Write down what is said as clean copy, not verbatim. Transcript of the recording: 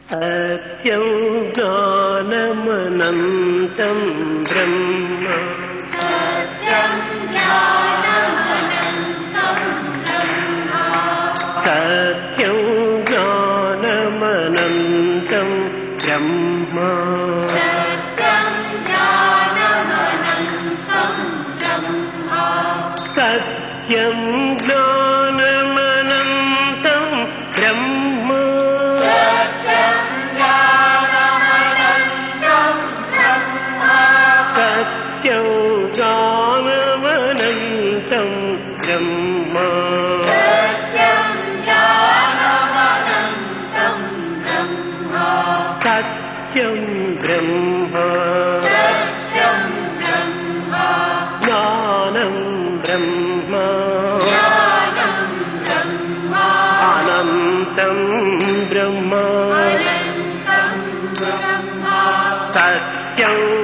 सत्यं ज्ञानमनन्तं ब्रह्म सत्यं ज्ञानमनन्तं ब्रह्म सत्यं ज्ञानमनन्तं ब्रह्म सत्यं ज्ञानमनन्तं ब्रह्म सत्यं ज्ञानमनन्तं ब्रह्म सत्यं ज्ञानमनन्तं ब्रह्म सत्यं ज्ञानमनन्तं ब्रह्म सत्यं ज्ञानमनन्तं ब्रह्म सत्यं ब्रह्म सत्यं ब्रह्म ज्ञानं ब्रह्म ज्ञानं ब्रह्म अनन्तं ब्रह्म अनन्तं ब्रह्म सत्यं